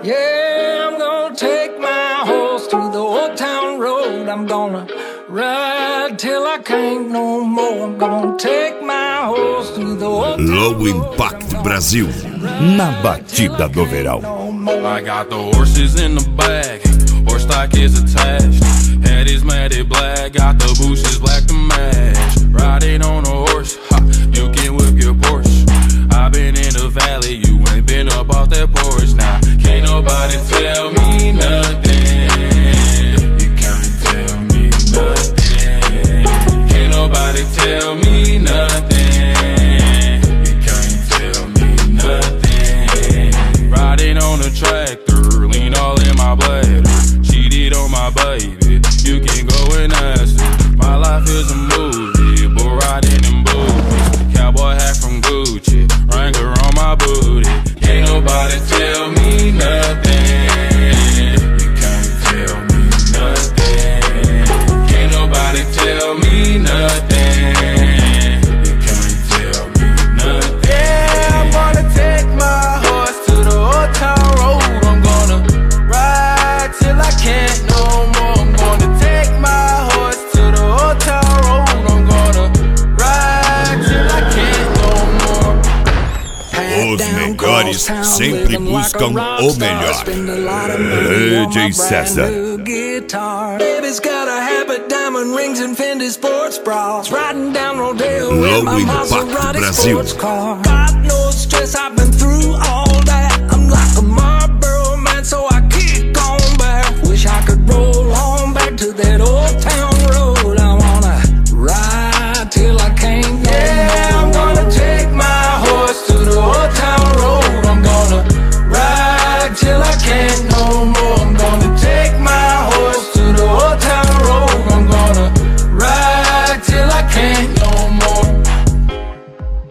Yeah, I'm gonna take my horse to the old town road. I'm gonna ride till I can't no more. I'm gonna take my horse to the old town road. Low Impact Brasil, na batida do verão. I got the horses in the bag, horse stock is attached. Head is matted black, got the bushes black to match. Riding on a horse, ha, you can whip your Porsche. I've been in the valley, you ain't been up off that porch. Now, can't nobody tell me nothing. You can't tell me nothing. Can't nobody tell me nothing. You can't tell me nothing. Riding on a tractor, lean all in my bladder. Cheated on my baby, you can go and ask her. My life is a movie, bull riding in booties. Cowboy hat from Gucci, Wrangler on my booty. Can't nobody tell me nothing. You can't tell me nothing. Can't nobody tell me nothing. You can't tell me nothing. Yeah, I'm gonna take my horse to the old town road. I'm gonna ride till I can't no more. I'm gonna take my horse to the old town road. I'm gonna ride till I can't no more. Os melhores sempre buscam o melhor. DJ César. Baby's got a habit, diamond rings and Fendi sports bras. Riding down Rodeo with my Low Impact Maserati Brasil. sports car. Got no stress, I've been through all that. I'm like a Marlboro man, so I kick on back. Wish I could roll on back to that old town road. I wanna ride till I can't no more. I'm gonna take my horse to the old town road. I'm gonna ride till I